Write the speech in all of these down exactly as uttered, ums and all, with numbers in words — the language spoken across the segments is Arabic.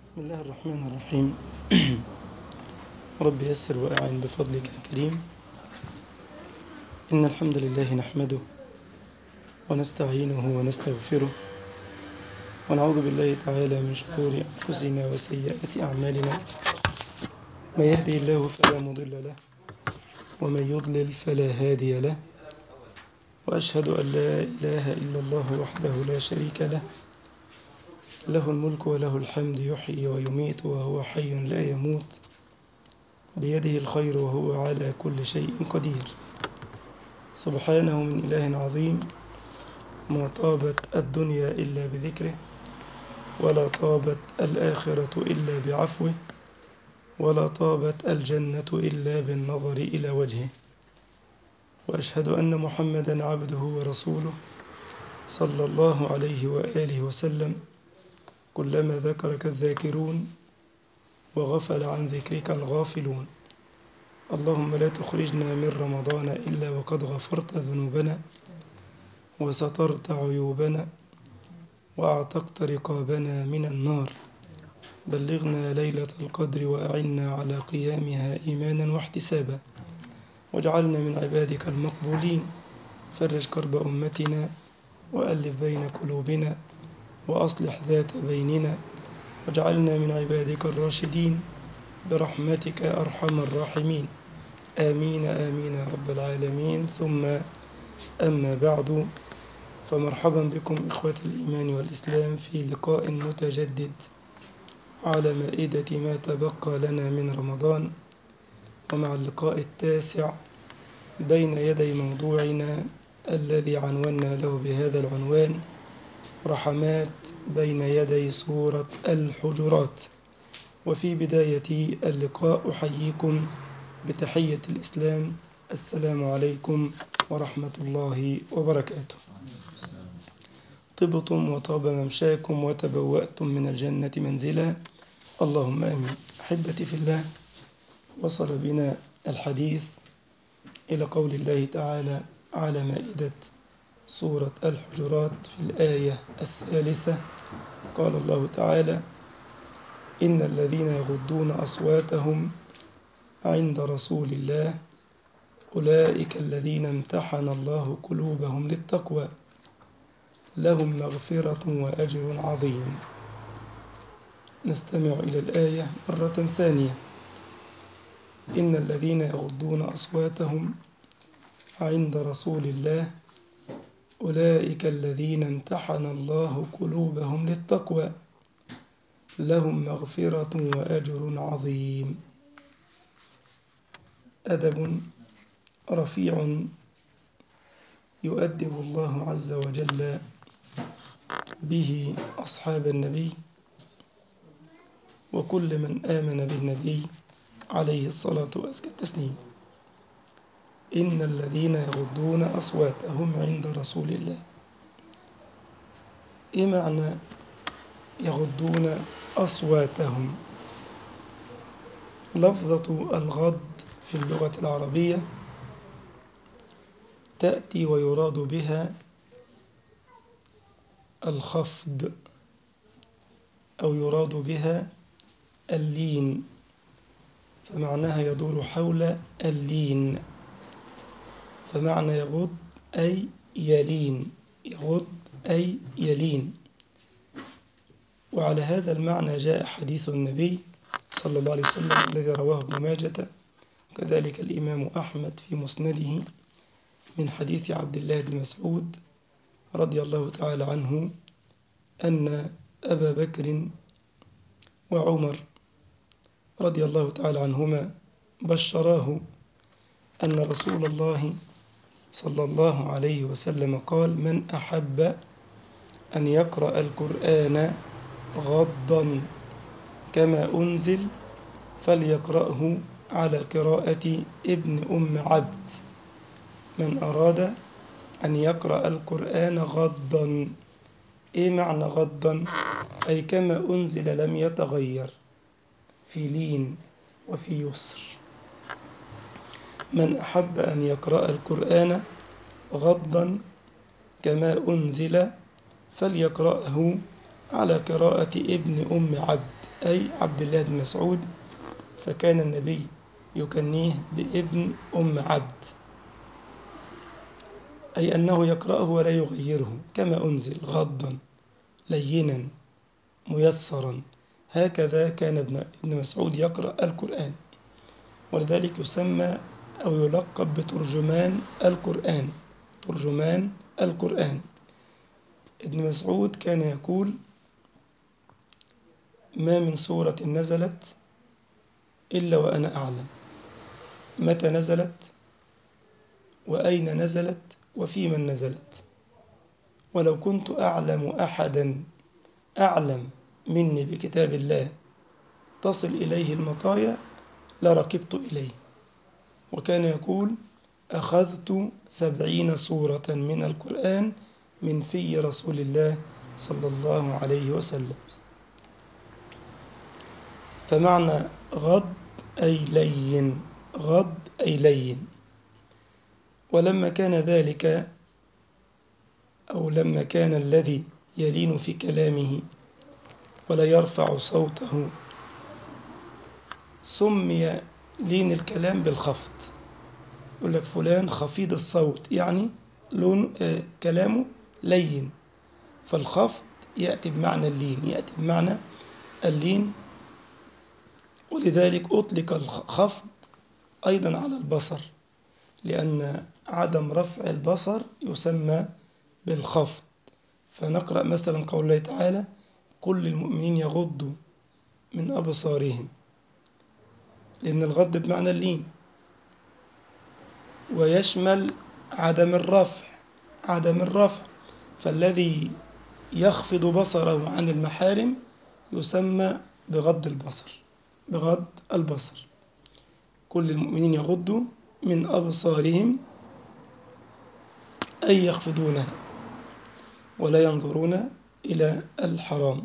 بسم الله الرحمن الرحيم. رب يسر وأعن بفضلك الكريم. إن الحمد لله نحمده ونستعينه ونستغفره ونعوذ بالله تعالى من شرور أنفسنا وسيئات أعمالنا. من يهدي الله فلا مضل له ومن يضلل فلا هادي له، وأشهد أن لا إله إلا الله وحده لا شريك له، له الملك وله الحمد، يحيي ويميت وهو حي لا يموت، بيده الخير وهو على كل شيء قدير. سبحانه من إله عظيم، ما طابت الدنيا إلا بذكره، ولا طابت الآخرة إلا بعفوه، ولا طابت الجنة إلا بالنظر إلى وجهه. وأشهد أن محمدا عبده ورسوله صلى الله عليه وآله وسلم. كلما ذكرك الذاكرون وغفل عن ذكرك الغافلون. اللهم لا تخرجنا من رمضان إلا وقد غفرت ذنوبنا وسترت عيوبنا وأعتقت رقابنا من النار. بلغنا ليلة القدر وأعنا على قيامها إيمانا واحتسابا، واجعلنا من عبادك المقبولين. فرج كرب أمتنا وألف بين قلوبنا وأصلح ذات بيننا، واجعلنا من عبادك الراشدين برحمتك أرحم الراحمين. آمين آمين يا رب العالمين. ثم أما بعد، فمرحبا بكم إخوة الإيمان والإسلام في لقاء متجدد على مائدة ما تبقى لنا من رمضان، ومع اللقاء التاسع بين يدي موضوعنا الذي عنونا له بهذا العنوان: رحمات بين يدي سورة الحجرات. وفي بداية اللقاء أحييكم بتحية الإسلام: السلام عليكم ورحمة الله وبركاته. طبتم وطاب ممشاكم وتبوأتم من الجنة منزلا، اللهم آمين. أحبتي في الله، وصل بنا الحديث إلى قول الله تعالى على مائدة سورة الحجرات في الآية الثالثة. قال الله تعالى: إن الذين يغضون أصواتهم عند رسول الله أولئك الذين امتحن الله قلوبهم للتقوى لهم مغفرة وأجر عظيم. نستمع إلى الآية مرة ثانية. إن الذين يغضون أصواتهم عند رسول الله أولئك الذين امتحن الله قلوبهم للتقوى لهم مغفرة وأجر عظيم. أدب رفيع يؤدب الله عز وجل به أصحاب النبي وكل من آمن بالنبي عليه الصلاة والتسليم. إن الذين يغضون أصواتهم عند رسول الله. إيه معنى يغضون أصواتهم؟ لفظة الغض في اللغة العربية تأتي ويراد بها الخفض، أو يراد بها اللين، فمعناها يدور حول اللين. فمعنى يغض أي يلين، يغض أي يلين. وعلى هذا المعنى جاء حديث النبي صلى الله عليه وسلم الذي رواه ابن ماجة، كذلك الإمام أحمد في مسنده، من حديث عبد الله بن مسعود رضي الله تعالى عنه أن أبا بكر وعمر رضي الله تعالى عنهما بشراه أن رسول الله صلى الله عليه وسلم قال: من أحب أن يقرأ القرآن غضا كما أنزل فليقرأه على قراءة ابن أم عبد. من أراد أن يقرأ القرآن غضا. إيه معنى غضا؟ أي كما أنزل لم يتغير، في لين وفي يسر. من أحب أن يقرأ القرآن غضا كما أنزل فليقرأه على قراءة ابن أم عبد أي عبد الله بن مسعود، فكان النبي يكنيه بابن أم عبد، أي أنه يقرأه ولا يغيره كما أنزل غضا لينا ميسرا، هكذا كان ابن مسعود يقرأ القرآن، ولذلك يسمى أو يلقب بترجمان القرآن. ترجمان القرآن. ابن مسعود كان يقول: ما من سورة نزلت إلا وأنا أعلم متى نزلت وأين نزلت وفي من نزلت، ولو كنت أعلم أحدا أعلم مني بكتاب الله تصل إليه المطايا لركبت إليه. وكان يقول: أخذت سبعين سورة من القرآن من في رسول الله صلى الله عليه وسلم. فمعنى غض أي لين، غض أي لين. ولما كان ذلك أو لما كان الذي يلين في كلامه ولا يرفع صوته سمي لين الكلام بالخفض. يقول لك فلان خفيض الصوت، يعني لون آه كلامه لين، فالخفض يأتي بمعنى اللين، يأتي بمعنى اللين. ولذلك أطلق الخفض أيضا على البصر، لأن عدم رفع البصر يسمى بالخفض. فنقرأ مثلا قول الله تعالى: كل المؤمنين يغضوا من أبصارهم، لأن الغض بمعنى اللين، ويشمل عدم الرفع، عدم الرفع فالذي يخفض بصره عن المحارم يسمى بغض البصر، بغض البصر. كل المؤمنين يغضوا من أبصارهم أي يخفضونها ولا ينظرون إلى الحرام.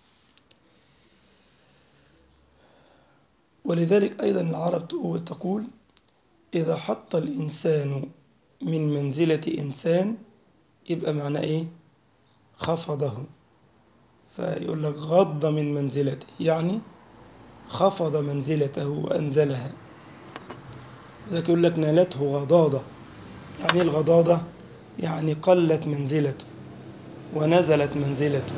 ولذلك أيضا العرب تقول: إذا حط الإنسان من منزلة إنسان، يبقى معنى إيه؟ خفضه. فيقول لك غض من منزلته، يعني خفض منزلته وأنزلها. ذلك يقول لك نالته غضاضة. يعني الغضاضة يعني قلت منزلته ونزلت منزلته.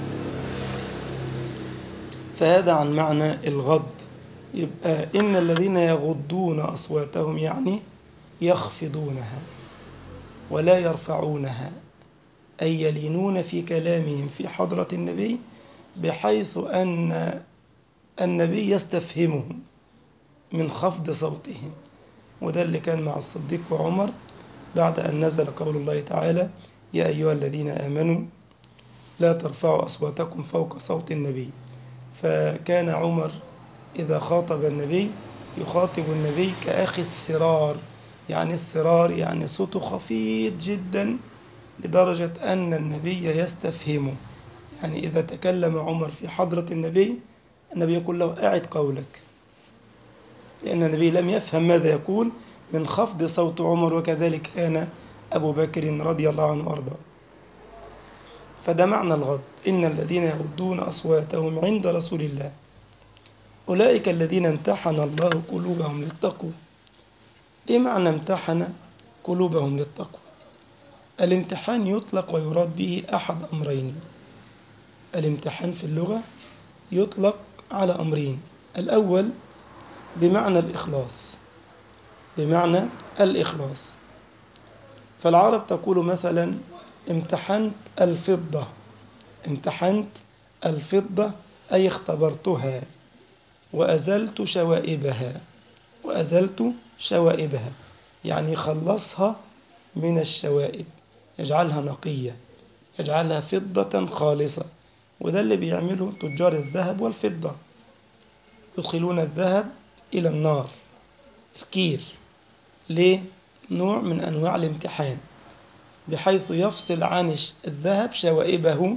فهذا عن معنى الغض. يبقى إن الذين يغضون أصواتهم يعني يخفضونها ولا يرفعونها، أي يلينون في كلامهم في حضرة النبي بحيث أن النبي يستفهمهم من خفض صوتهم. وده اللي كان مع الصديق وعمر بعد أن نزل قول الله تعالى: يا أيها الذين آمنوا لا ترفعوا أصواتكم فوق صوت النبي. فكان عمر إذا خاطب النبي يخاطب النبي كأخي السرار. يعني السرار يعني صوته خفيض جدا لدرجة أن النبي يستفهمه. يعني إذا تكلم عمر في حضرة النبي، النبي يقول له: أعد قولك، لأن النبي لم يفهم ماذا يقول من خفض صوت عمر. وكذلك كان أبو بكر رضي الله عنه وأرضاه. فده معنى الغض: إن الذين يغضون أصواتهم عند رسول الله أولئك الذين امتحن الله قلوبهم للتقوى. إيه معنى امتحن قلوبهم للتقوى؟ الامتحان يطلق ويراد به أحد أمرين. الامتحان في اللغة يطلق على أمرين: الأول بمعنى الإخلاص، بمعنى الإخلاص. فالعرب تقول مثلا: امتحنت الفضة، امتحنت الفضة أي اختبرتها وأزلت شوائبها، وأزلت شوائبها يعني خلصها من الشوائب، يجعلها نقية، يجعلها فضة خالصة. وده اللي بيعمله تجار الذهب والفضة، يدخلون الذهب إلى النار الكير. ليه؟ نوع من أنواع الامتحان، بحيث يفصل عن الذهب شوائبه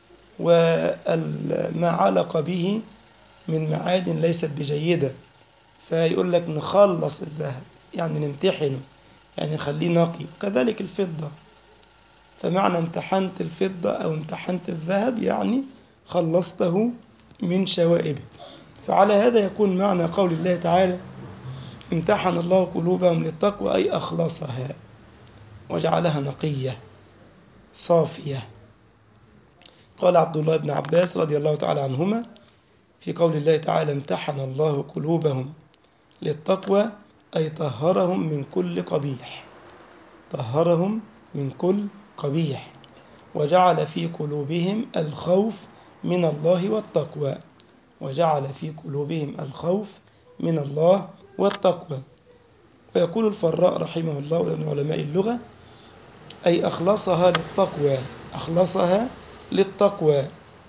وما علق به من معادن ليست بجيدة. فيقول لك نخلص الذهب يعني نمتحنه، يعني نخليه نقي. كذلك الفضة، فمعنى امتحنت الفضة أو امتحنت الذهب يعني خلصته من شوائبه. فعلى هذا يكون معنى قول الله تعالى امتحن الله قلوبهم للتقوى أي أخلصها وجعلها نقية صافية. قال عبد الله بن عباس رضي الله تعالى عنهما في قول الله تعالى امتحن الله قلوبهم للتقوى أي طهرهم من كل قبيح، طهرهم من كل قبيح، وجعل في قلوبهم الخوف من الله والتقوى، وجعل في قلوبهم الخوف من الله والتقوى. ويقول الفراء رحمه الله ومن علماء اللغة أي أخلصها للتقوى، أخلصها للتقوى.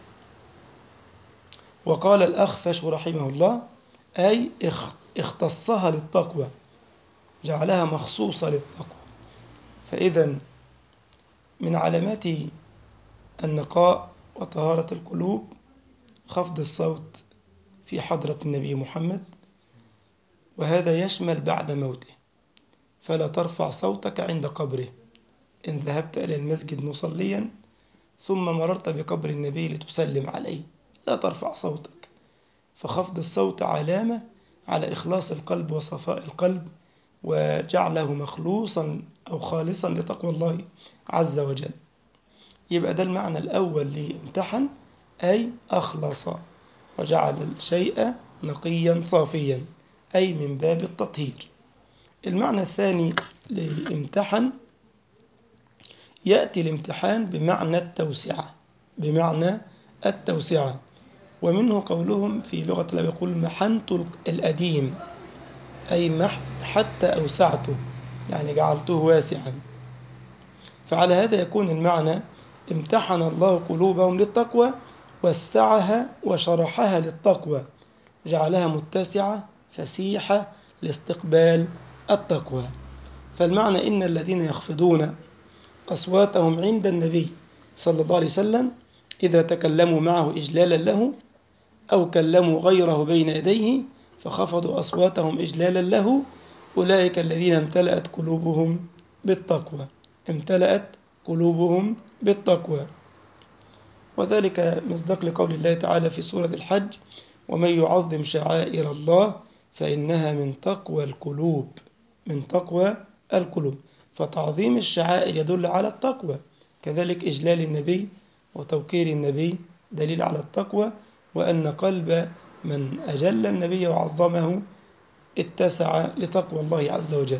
وقال الأخفش رحمه الله أي اختصها للتقوى، جعلها مخصوصة للتقوى. فإذا من علامات النقاء وطهارة القلوب خفض الصوت في حضرة النبي محمد، وهذا يشمل بعد موته، فلا ترفع صوتك عند قبره. إن ذهبت إلى المسجد مصليا ثم مررت بقبر النبي لتسلم عليه لا ترفع صوتك، فخفض الصوت علامة على إخلاص القلب وصفاء القلب وجعله مخلوصا أو خالصا لتقوى الله عز وجل. يبقى ده المعنى الأول لامتحن أي أخلص وجعل الشيء نقيا صافيا أي من باب التطهير. المعنى الثاني لامتحن يأتي الامتحان بمعنى التوسعة، بمعنى التوسعة، ومنه قولهم في لغة العرب يقول محنت الأديم أي محت حتى أوسعته، يعني جعلته واسعا. فعلى هذا يكون المعنى امتحن الله قلوبهم للتقوى وسعها وشرحها للتقوى، جعلها متسعة فسيحة لاستقبال التقوى. فالمعنى إن الذين يخفضون أصواتهم عند النبي صلى الله عليه وسلم إذا تكلموا معه إجلالا له أو كلموا غيره بين يديه فخفضوا أصواتهم إجلالا له، أولئك الذين امتلأت قلوبهم بالتقوى، امتلأت قلوبهم بالتقوى. وذلك مصداق لقول الله تعالى في سورة الحج ومن يعظم شعائر الله فإنها من تقوى القلوب، من تقوى القلوب. فتعظيم الشعائر يدل على التقوى، كذلك إجلال النبي وتوقير النبي دليل على التقوى، وأن قلب من أجل النبي وعظمه اتسع لتقوى الله عز وجل.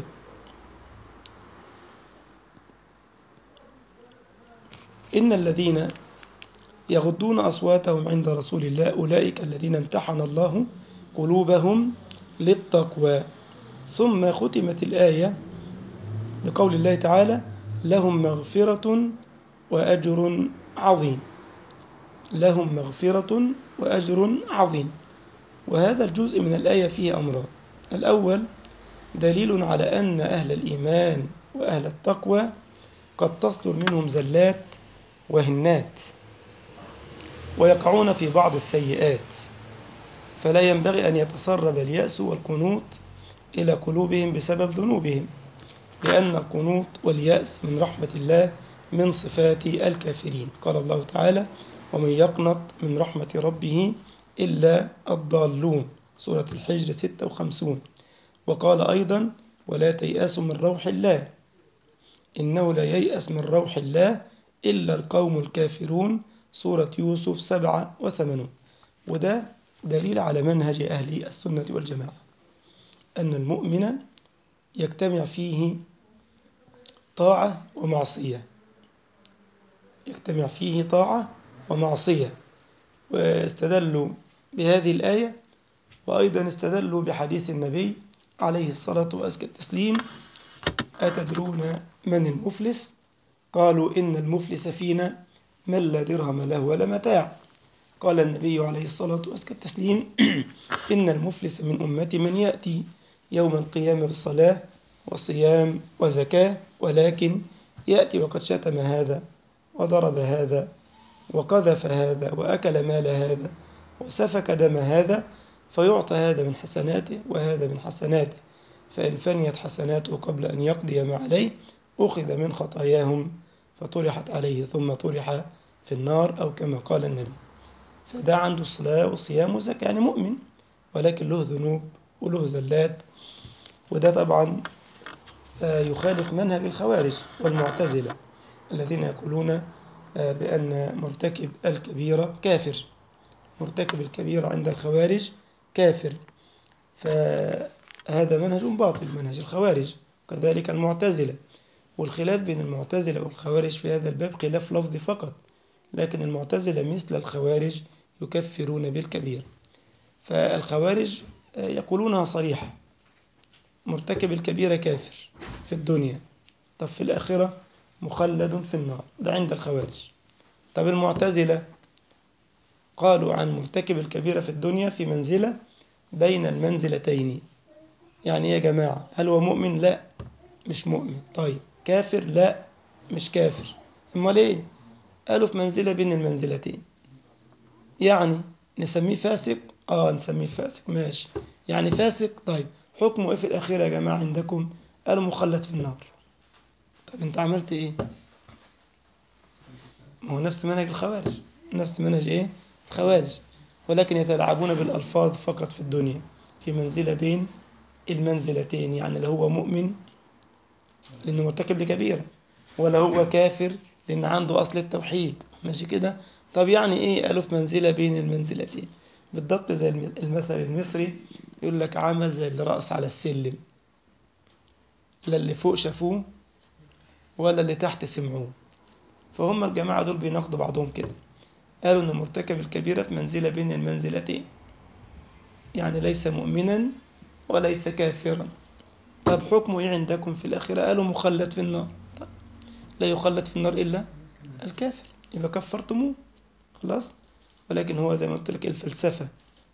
إن الذين يغضون أصواتهم عند رسول الله أولئك الذين امتحن الله قلوبهم للتقوى. ثم ختمت الآية بقول الله تعالى لهم مغفرة وأجر عظيم، لهم مغفرة وأجر عظيم. وهذا الجزء من الآية فيه أمران: الأول دليل على أن أهل الإيمان وأهل التقوى قد تصدر منهم زلات وهنات ويقعون في بعض السيئات، فلا ينبغي أن يتسرب اليأس والقنوط إلى قلوبهم بسبب ذنوبهم، لأن القنوط واليأس من رحمة الله من صفات الكافرين. قال الله تعالى ومن يقنط من رحمة ربه إلا الضالون، سورة الحجر ستة وخمسين. وقال أيضا ولا تيأسوا من روح الله إنه لا ييأس من روح الله إلا القوم الكافرون، سورة يوسف سبعة وثمانون. وده دليل على منهج أهل السنة والجماعة أن المؤمن يجتمع فيه طاعة ومعصية، يجتمع فيه طاعة ومعصية. واستدلوا بهذه الآية، وأيضا استدلوا بحديث النبي عليه الصلاة وأزكى التسليم أتدرون من المفلس؟ قالوا إن المفلس فينا من لا درهم له ولا متاع. قال النبي عليه الصلاة وأزكى التسليم إن المفلس من أمتي من يأتي يوم القيامة بالصلاة وصيام وزكاة، ولكن يأتي وقد شتم هذا وضرب هذا وقذف هذا وأكل مال هذا وسفك دم هذا، فيعطى هذا من حسناته وهذا من حسناته، فإن فنيت حسناته قبل أن يقضي ما عليه أخذ من خطاياهم فطرحت عليه ثم طرح في النار، أو كما قال النبي. فده عنده صلاة وصيام وزكاة، يعني مؤمن، ولكن له ذنوب وله زلات. وده طبعا يخالف منهج الخوارج والمعتزلة الذين يقولون بأن مرتكب الكبيرة كافر. مرتكب الكبيرة عند الخوارج كافر، فهذا منهج باطل، منهج الخوارج، وكذلك المعتزلة. والخلاف بين المعتزلة والخوارج في هذا الباب خلاف لفظي فقط، لكن المعتزلة مثل الخوارج يكفرون بالكبير. فالخوارج يقولونها صريحة: مرتكب الكبيرة كافر في الدنيا، طب في الآخرة مخلد في النار، ده عند الخوارج. طب المعتزلة قالوا عن مرتكب الكبيرة في الدنيا في منزلة بين المنزلتين. يعني يا جماعة، هل هو مؤمن؟ لا، مش مؤمن. طيب كافر؟ لا، مش كافر. امال ايه؟ قالوا في منزلة بين المنزلتين. يعني نسميه فاسق؟ اه نسميه فاسق، ماشي. يعني فاسق، طيب حكمه ايه في الأخيرة يا جماعة عندكم؟ قالوا مخلد في النار. طب انت عملت ايه؟ ما هو نفس منهج الخوارج، نفس منهج ايه؟ الخوارج، ولكن يتلاعبون بالألفاظ فقط في الدنيا، في منزلة بين المنزلتين. يعني لا هو مؤمن لأنه مرتكب لكبيرة، ولا هو كافر لأن عنده أصل التوحيد، ماشي كده؟ طب يعني إيه قالوا في منزلة بين المنزلتين؟ بالضبط زي المثل المصري، يقول لك عمل زي اللي رأس على السلم، لا اللي فوق شافوه ولا اللي تحت سمعوه. فهم الجماعة دول بيناقضوا بعضهم كده، قالوا أن مرتكب الكبيرة في منزلة بين المنزلتين، يعني ليس مؤمنا وليس كافرا. طب حكمه إيه عندكم في الآخرة؟ قالوا مخلد في النار. طب لا يخلد في النار إلا الكافر، يبقى كفرتموه خلاص. ولكن هو زي ما قلت لك الفلسفة،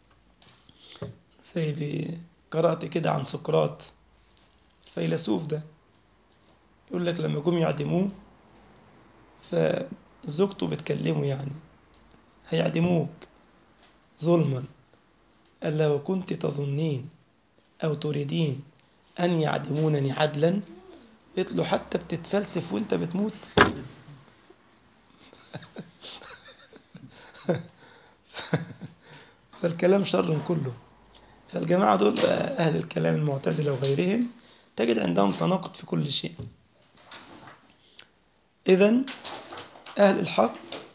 زي قرأت كده عن سقراط الفيلسوف ده، يقول لك لما جم يعدموه فزوجته بتكلمه، يعني هيعدموك ظلما، قال لها وكنت تظنين أو تريدين أن يعدمونني عدلا؟ قلت له حتى بتتفلسف وانت بتموت؟ فالكلام شر كله. فالجماعة دول أهل الكلام المعتزلة وغيرهم تجد عندهم تناقض في كل شيء. إذن أهل الحق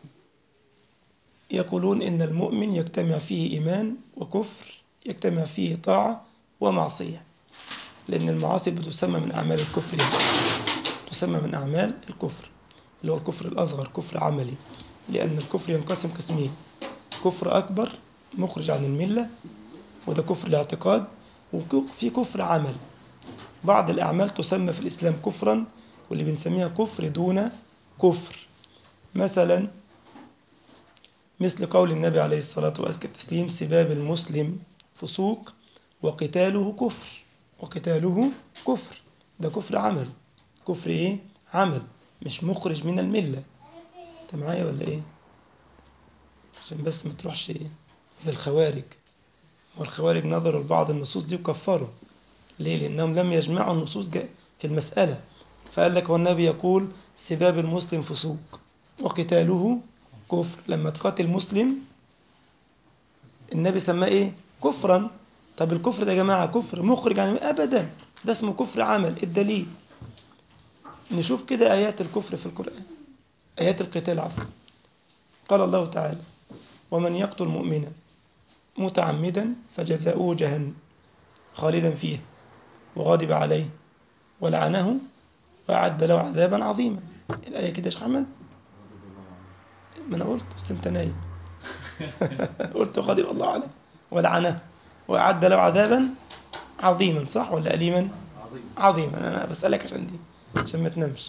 يقولون إن المؤمن يجتمع فيه إيمان وكفر، يجتمع فيه طاعة ومعصية، لأن المعاصي بتسمى من أعمال الكفر، تسمى من أعمال الكفر، اللي هو الكفر الأصغر، كفر عملي. لأن الكفر ينقسم قسمين: كفر أكبر مخرج عن الملة، وده كفر الاعتقاد، وفي كفر عمل. بعض الأعمال تسمى في الإسلام كفرا، واللي بنسميها كفر دون كفر. مثلا مثل قول النبي عليه الصلاة والتسليم: سباب المسلم فسوق وقتاله كفر. وقتاله كفر، ده كفر عمل. كفر إيه؟ عمل، مش مخرج من الملة. أنت معايا ولا إيه؟ عشان بس ما تروحش إيه زي الخوارج. والخوارج نظروا لبعض النصوص دي وكفروا. ليه؟ لأنهم لم يجمعوا النصوص في المسألة. فقال لك والنبي يقول سباب المسلم فسوق وقتاله كفر، لما تقاتل مسلم النبي سماه إيه؟ كفرا. طب الكفر ده يا جماعة كفر مخرج عن أبدا، ده اسمه كفر عمل. الدليل نشوف كده آيات الكفر في القرآن، آيات القتال عفوا. قال الله تعالى: ومن يقتل مؤمنا متعمدا فجزاؤه جهنم خالدا فيها وغضب عليه ولعنه وأعد له عذابا عظيما. الآية كده يا شيخ أحمد؟ ما أنا قلت بس أنت نايم. قلت غضب الله عليه ولعنه وأعد له عذابا عظيما، صح ولا أليما؟ عظيما. أنا بسألك عشان دي، عشان ما تنامش.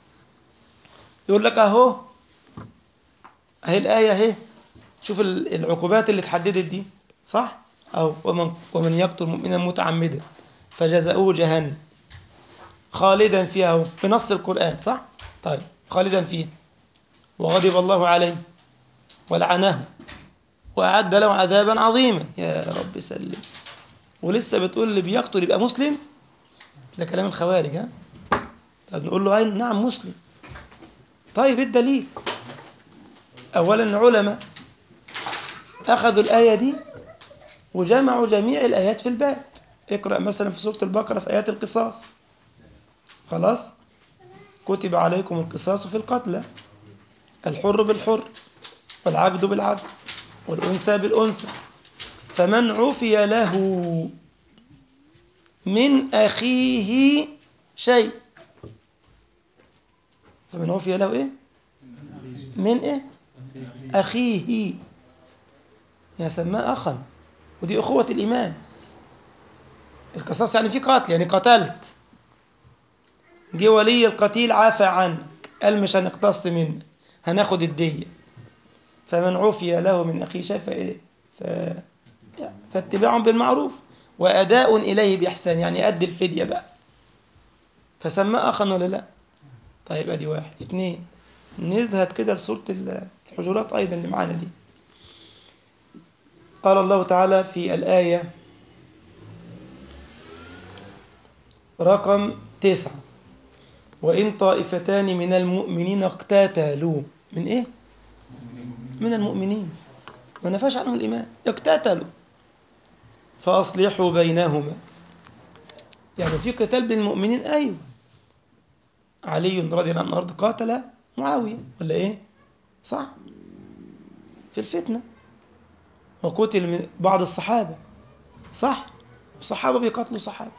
يقول لك أهو، أهي الآية أهي، شوف العقوبات اللي اتحددت دي، صح؟ أو ومن, ومن يقتل مؤمنا متعمدا فجزاؤه جهنم خالدا فيها بنص القرآن، صح؟ طيب خالدا فيها وغضب الله عليه ولعنه وأعد له عذابا عظيما. يا رب سلم. ولسه بتقول اللي بيقتل يبقى مسلم؟ ده كلام الخوارج. ها؟ طب نقول له أين؟ نعم مسلم. طيب الدليل؟ أولا علماء أخذوا الآية دي وجمعوا جميع الآيات في الباب. اقرأ مثلا في سورة البقرة في آيات القصاص، خلاص، كتب عليكم القصاص في القتلى، الحر بالحر والعبد بالعبد والأنثى بالأنثى، فمن عفي له من أخيه شيء، فمن عفي له إيه؟ من إيه؟ أخيه، يعني سماه أخا، ودي أخوة الإيمان. القصاص يعني في قتل، يعني قتلت، جه ولي القتيل عافى عنك، قال مش هنقتص منك، هناخد الدية. فمن عفي له من أخيه شيء فإيه؟ ف... فاتباع بالمعروف وأداء إليه بإحسان، يعني أدي الفدية بقى. فسماه أخا ولا لا؟ طيب أدي واحد. اثنين، نذهب كده لسورة الحجرات أيضا اللي معانا دي. قال الله تعالى في الآية رقم تسعة: وإن طائفتان من المؤمنين اقتتلوا، من إيه؟ من المؤمنين، ما نفاش عنهم الإيمان، اقتتلوا فأصلحوا بينهما. يعني في قتال بين المؤمنين، أيوه. علي رضي الله عنه الأرض قاتل معاوية ولا إيه؟ صح، في الفتنة، وقتل من بعض الصحابة، صح، الصحابة بيقاتلوا صحابة،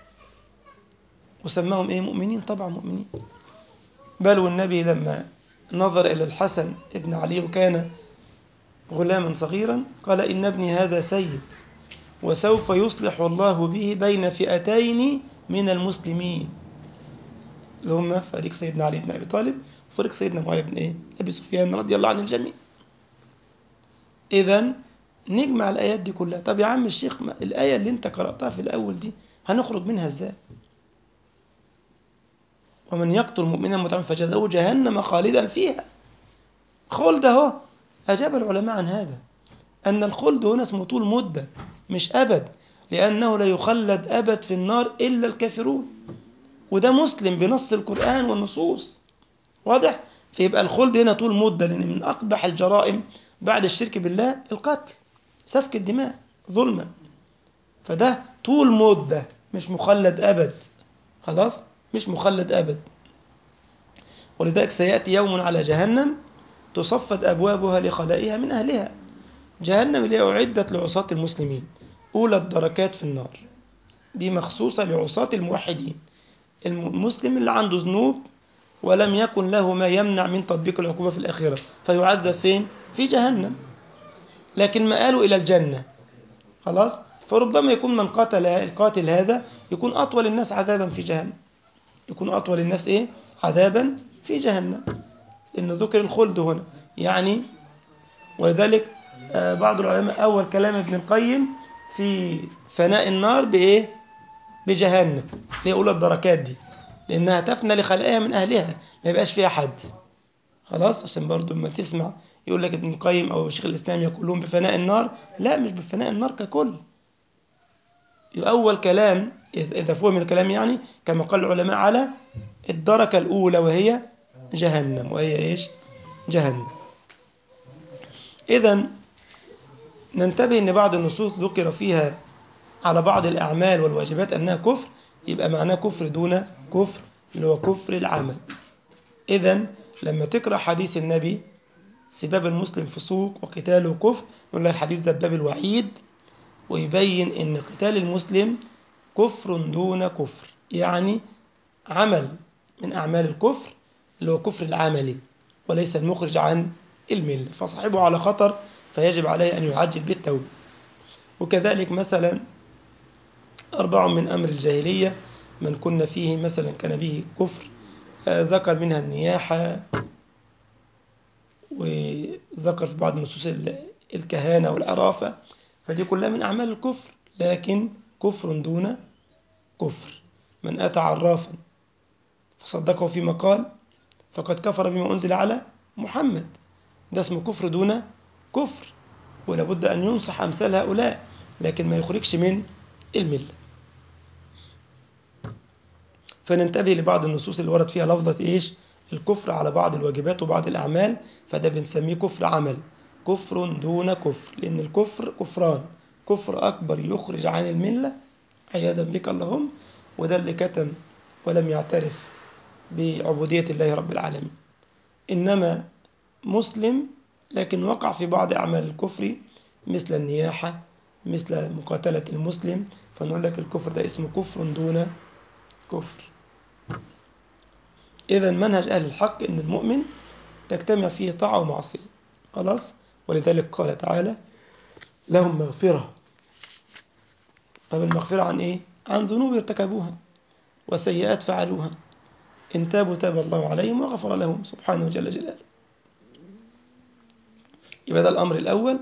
وسماهم إيه؟ مؤمنين، طبعا مؤمنين. بل والنبي لما نظر إلى الحسن ابن علي وكان غلاما صغيرا قال إن ابني هذا سيد وسوف يصلح الله به بين فئتين من المسلمين، اللي هم فريق سيدنا علي بن أبي طالب وفريق سيدنا معاوية بن إيه؟ أبي سفيان رضي الله عن الجميع. إذن نجمع الآيات دي كلها. طب يا عم الشيخ، الآية اللي انت قرأتها في الأول دي هنخرج منها إزاي؟ ومن يقتل مؤمنا متعمدا فجزاؤه جهنم خالدا فيها، خلد اهو. أجاب العلماء عن هذا أن الخلد هنا اسمه طول مدة مش أبد، لأنه لا يخلد أبد في النار إلا الكافرون، وده مسلم بنص القرآن والنصوص، واضح؟ فيبقى الخلد هنا طول مدة، لأن من أقبح الجرائم بعد الشرك بالله القتل، سفك الدماء ظلما، فده طول مدة مش مخلد أبد، خلاص، مش مخلد أبد. ولذلك سيأتي يوم على جهنم تصفد أبوابها لخلائها من أهلها. جهنم اللي أعدت لعصاة المسلمين، أولى الدركات في النار، دي مخصوصة لعصاة الموحدين، المسلم اللي عنده ذنوب ولم يكن له ما يمنع من تطبيق العقوبة في الآخرة، فيعذب فين؟ في جهنم، لكن مآله إلى الجنة، خلاص. فربما يكون من قتل القاتل هذا يكون أطول الناس عذابا في جهنم، يكون أطول الناس إيه؟ عذابا في جهنم، لأنه ذكر الخلد هنا يعني. ولذلك بعض العلماء أول كلام ابن القيم في فناء النار بإيه؟ بجهنم، اللي أولى الدركات دي، لأنها تفنى لخلقها من أهلها، ما يبقاش فيها حد، خلاص. عشان برضو ما تسمع يقول لك ابن القيم أو شيخ الإسلام يقولون بفناء النار، لا، مش بفناء النار ككل. أول كلام إذا فهم الكلام يعني كما قال العلماء على الدركة الأولى وهي جهنم، وهي إيش؟ جهنم. إذن ننتبه أن بعض النصوص ذكر فيها على بعض الأعمال والواجبات أنها كفر، يبقى معناه كفر دون كفر، اللي هو كفر العمل. إذن لما تقرأ حديث النبي سباب المسلم فسوق وقتاله كفر، نقول الحديث ده باب الوعيد، ويبين أن قتال المسلم كفر دون كفر، يعني عمل من أعمال الكفر اللي هو كفر العملي وليس المخرج عن الملة، فصاحبه على خطر فيجب عليه أن يعجل بالتوبة. وكذلك مثلا أربع من أمر الجاهلية من كنا فيه مثلا كان به كفر، ذكر منها النياحة، وذكر في بعض النصوص الكهانة والعرافة، فدي كلها من أعمال الكفر، لكن كفر دون كفر. من أتى عرافا فصدقه فيما قال فقد كفر بما أنزل على محمد، ده اسمه كفر دون كفر، ولابد أن ينصح أمثال هؤلاء، لكن ما يخرجش من الملة. فننتبه لبعض النصوص اللي ورد فيها لفظة إيش؟ الكفر على بعض الواجبات وبعض الأعمال، فده بنسميه كفر عمل، كفر دون كفر، لأن الكفر كفران، كفر أكبر يخرج عن الملة عياذا بك اللهم، وده اللي كتم ولم يعترف بعبودية الله رب العالمين. إنما مسلم لكن وقع في بعض أعمال الكفر مثل النياحة، مثل مقاتلة المسلم، فنقول لك الكفر ده اسمه كفر دون كفر. إذا منهج أهل الحق إن المؤمن تجتمع فيه طاعة ومعصية، خلاص. ولذلك قال تعالى لهم مغفرة. طب المغفرة عن إيه؟ عن ذنوب ارتكبوها وسيئات فعلوها، إن تابوا تاب الله عليهم وغفر لهم سبحانه جل جلاله. يبقى ده الأمر الأول،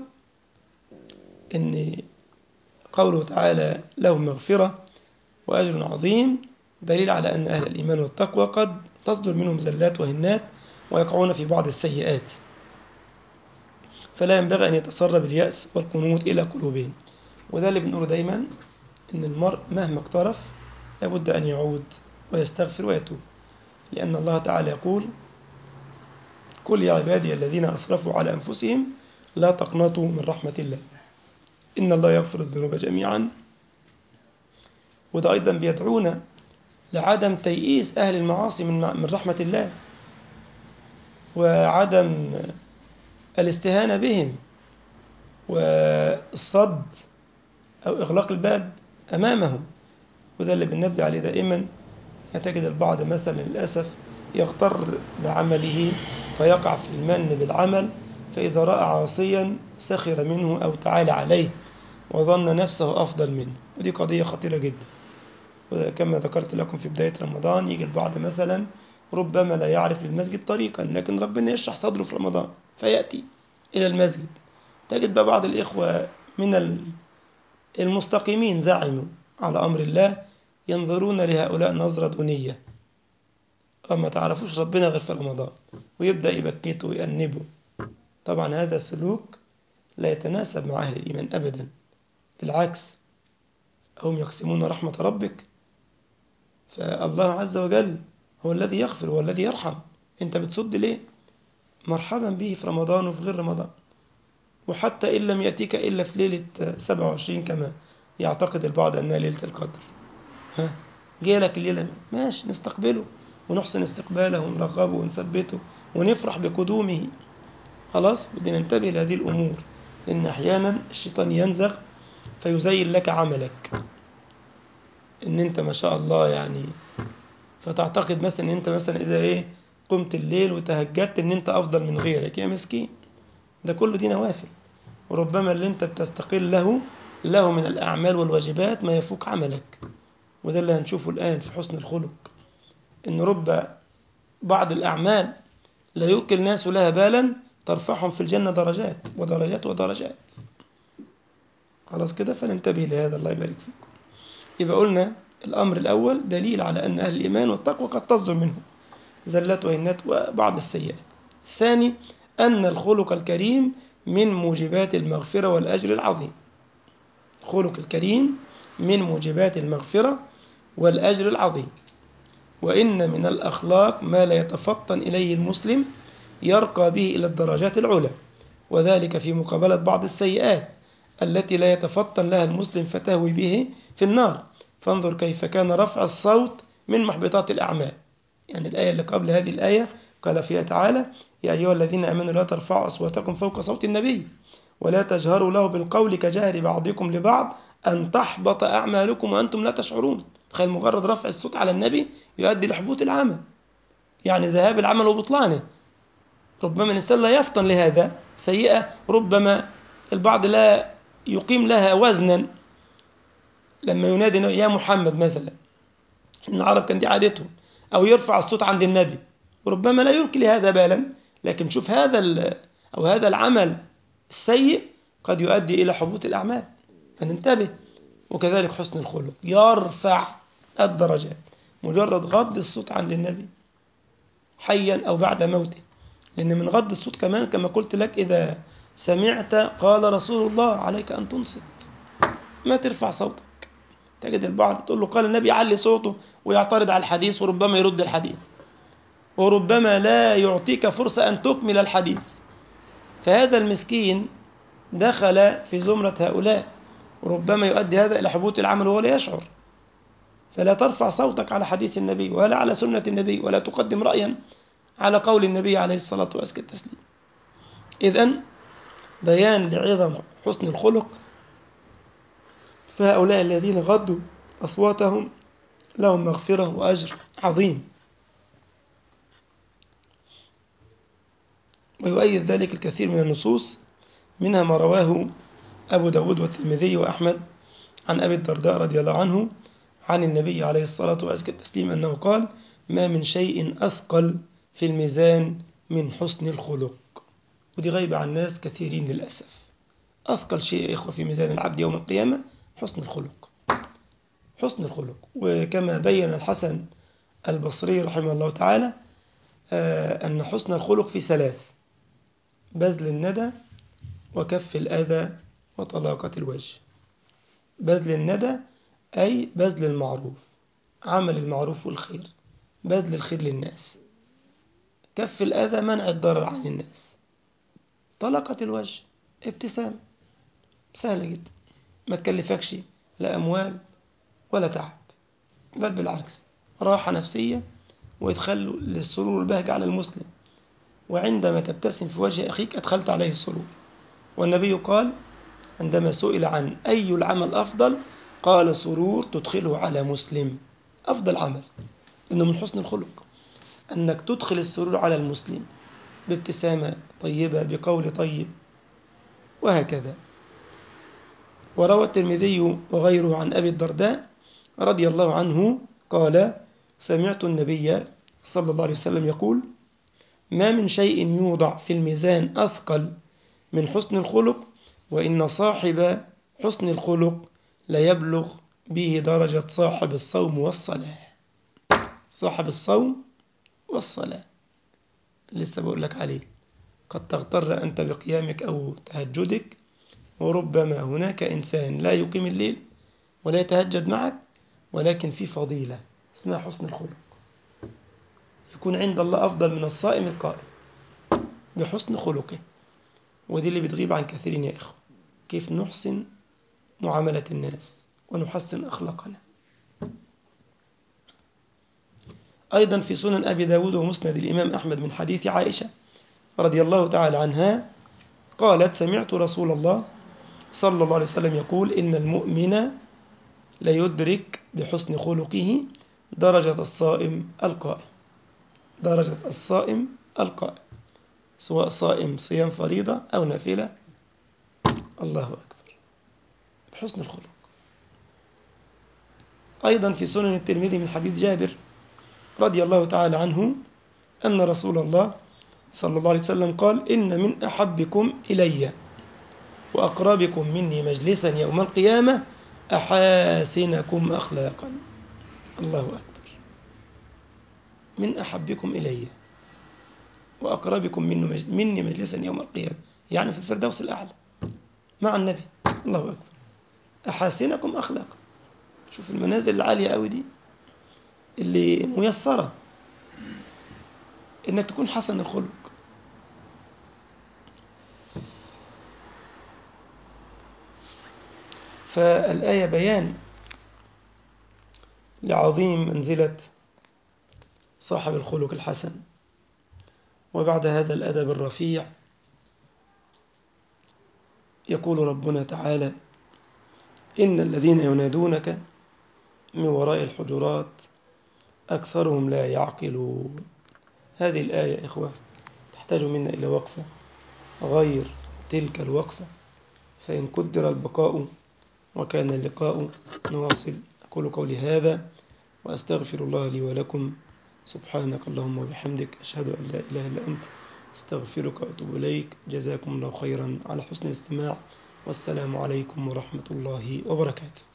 إن قوله تعالى لهم مغفرة وأجر عظيم دليل على أن أهل الإيمان والتقوى قد تصدر منهم زلات وهنات ويقعون في بعض السيئات، فلا ينبغي أن يتسرب اليأس والقنوط إلى قلوبهم. وده اللي بنقوله دايما، إن المرء مهما اقترف لابد أن يعود ويستغفر ويتوب، لأن الله تعالى يقول قل يا عبادي الذين أسرفوا على أنفسهم لا تقنطوا من رحمة الله إن الله يغفر الذنوب جميعا. وده أيضا بيدعونا لعدم تيئيس أهل المعاصي من رحمة الله، وعدم الاستهانة بهم والصد أو إغلاق الباب أمامهم. وده اللي بننبه عليه دائما. تجد البعض مثلا للأسف يغتر بعمله فيقع في المن بالعمل، فإذا رأى عاصيا سخر منه أو تعالى عليه وظن نفسه أفضل منه، ودي قضية خطيرة جدا. وكما ذكرت لكم في بداية رمضان، يجي البعض مثلا ربما لا يعرف للمسجد طريقا، لكن ربنا يشرح صدره في رمضان فيأتي إلى المسجد. تجد بقى بعض الإخوة من المستقيمين زعموا على أمر الله ينظرون لهؤلاء نظرة دونية، أما تعرفوش ربنا غير في رمضان، ويبدأ يبكته ويأنبه. طبعا هذا السلوك لا يتناسب مع أهل الإيمان أبدا، بالعكس، هم يقسمون رحمة ربك، فالله عز وجل هو الذي يغفر والذي يرحم. أنت بتصد ليه؟ مرحبا به في رمضان وفي غير رمضان، وحتى إن لم يأتيك إلا في ليلة سبعة وعشرين كما يعتقد البعض أنها ليلة القدر، ها جاء لك الليلة، ماشي، نستقبله ونحسن استقباله ونرغبه ونثبته ونفرح بقدومه، خلاص. بدنا ننتبه لهذه الأمور، لأن أحيانا الشيطان ينزغ فيزين لك عملك إن أنت ما شاء الله يعني، فتعتقد مثلا إن أنت مثلا إذا إيه قمت الليل وتهجدت إن أنت أفضل من غيرك. يا مسكين، ده كله دي نوافل، وربما اللي أنت بتستقل له له من الأعمال والواجبات ما يفوق عملك. وده اللي هنشوفه الآن في حسن الخلق، إن رب بعض الأعمال لا يلقي الناس لها بالا ترفعهم في الجنة درجات ودرجات ودرجات، خلاص كده. فننتبه لهذا، الله يبارك فيكم. يبقى قلنا الأمر الأول دليل على أن أهل الإيمان والتقوى قد تصدر منهم زلات وهنات وبعض السيئات. الثاني أن الخلق الكريم من موجبات المغفرة والأجر العظيم. خلق الكريم من موجبات المغفرة والأجر العظيم. وإن من الأخلاق ما لا يتفطن إليه المسلم يرقى به إلى الدرجات العلى، وذلك في مقابلة بعض السيئات التي لا يتفطن لها المسلم فتهوي به في النار. فانظر كيف كان رفع الصوت من محبطات الأعمال. يعني الآية اللي قبل هذه الآية قال فيها تعالى يا أيها الذين آمنوا لا ترفعوا أصواتكم فوق صوت النبي ولا تجهروا له بالقول كجهر بعضكم لبعض أن تحبط أعمالكم وأنتم لا تشعرون. تخيل مجرد رفع الصوت على النبي يؤدي لحبوط العمل، يعني ذهاب العمل وبطلانه. ربما الإنسان لا يفطن لهذا، سيئة ربما البعض لا يقيم لها وزنا، لما ينادي يا محمد مثلا، إن العرب كان دي عادتهم، أو يرفع الصوت عند النبي، وربما لا يلقي لهذا بالا، لكن شوف هذا أو هذا العمل السيء قد يؤدي إلى حبوط الأعمال، فننتبه. وكذلك حسن الخلق يرفع الدرجات، مجرد غض الصوت عند النبي حيا أو بعد موته. لأن من غض الصوت كمان كما قلت لك إذا سمعت قال رسول الله عليك أن تنصت، ما ترفع صوتك. تجد البعض تقول له قال النبي علي صوته ويعترض على الحديث، وربما يرد الحديث، وربما لا يعطيك فرصة أن تكمل الحديث. فهذا المسكين دخل في زمرة هؤلاء، وربما يؤدي هذا إلى حبوط العمل وهو لا يشعر. فلا ترفع صوتك على حديث النبي ولا على سنة النبي، ولا تقدم رأيا على قول النبي عليه الصلاة وأزكى التسليم. إذن بيان لعظم حسن الخلق، فهؤلاء الذين غضوا أصواتهم لهم مغفرة وأجر عظيم. ويؤيد ذلك الكثير من النصوص، منها ما رواه أبو داود والترمذي وأحمد عن أبي الدرداء رضي الله عنه عن النبي عليه الصلاة وأزكى التسليم أنه قال: ما من شيء أثقل في الميزان من حسن الخلق. ودي غيبة عن الناس كثيرين للأسف. أثقل شيء يا إخوة في ميزان العبد يوم القيامة حسن الخلق، حسن الخلق. وكما بين الحسن البصري رحمه الله تعالى أن حسن الخلق في ثلاث: بذل الندى، وكف الأذى، وطلاقة الوجه. بذل الندى أي بذل المعروف، عمل المعروف والخير، بذل الخير للناس. كف الأذى، منع الضرر عن الناس. طلاقة الوجه، ابتسام سهلة جدا، ما تكلفكش لا أموال ولا تعب، بل بالعكس راحة نفسية وإدخال للسرور والبهجة على المسلم. وعندما تبتسم في وجه أخيك أدخلت عليه السرور. والنبي قال عندما سئل عن أي العمل أفضل قال: سرور تدخله على مسلم. أفضل عمل، إنه من حسن الخلق أنك تدخل السرور على المسلم بابتسامة طيبة، بقول طيب، وهكذا. وروى الترمذي وغيره عن أبي الدرداء رضي الله عنه قال: سمعت النبي صلى الله عليه وسلم يقول: ما من شيء يوضع في الميزان أثقل من حسن الخلق، وإن صاحب حسن الخلق لا يبلغ به درجة صاحب الصوم والصلاة. صاحب الصوم والصلاة لسه بقول لك عليه، قد تغتر أنت بقيامك أو تهجدك، وربما هناك إنسان لا يقيم الليل ولا يتهجد معك، ولكن في فضيلة اسمها حسن الخلق، يكون عند الله أفضل من الصائم القائم بحسن خلقه. ودي اللي بتغيب عن كثيرين يا إخوة، كيف نحسن معاملة الناس ونحسن أخلاقنا. أيضا في سنن أبي داود ومسند الإمام أحمد من حديث عائشة رضي الله تعالى عنها قالت: سمعت رسول الله صلى الله عليه وسلم يقول: إن المؤمن ليدرك بحسن خلقه درجة الصائم القائم. درجة الصائم القائم، سواء صائم صيام فريضة أو نافلة. الله أكبر، بحسن الخلق. أيضا في سنن الترمذي من حديث جابر رضي الله تعالى عنه أن رسول الله صلى الله عليه وسلم قال: إن من أحبكم إلي وأقربكم مني مجلسا يوم القيامة أحاسنكم أخلاقا. الله أكبر. من أحبكم إلي وأقربكم مني مجلسا يوم القيامة، يعني في الفردوس الأعلى مع النبي. الله أكبر. أحاسنكم أخلاقا. شوف المنازل العالية قوي دي اللي ميسرة إنك تكون حسن الخلق. فالآية بيان لعظيم منزلة صاحب الخلق الحسن. وبعد هذا الأدب الرفيع يقول ربنا تعالى: إن الذين ينادونك من وراء الحجرات أكثرهم لا يعقلون. هذه الآية إخوة تحتاج منا إلى وقفة غير تلك الوقفة، فإن قدر البقاء وكان اللقاء نواصل. أقول قولي هذا وأستغفر الله لي ولكم. سبحانك اللهم وبحمدك، أشهد أن لا إله إلا أنت، استغفرك وأتوب إليك. جزاكم الله خيرا على حسن الاستماع، والسلام عليكم ورحمة الله وبركاته.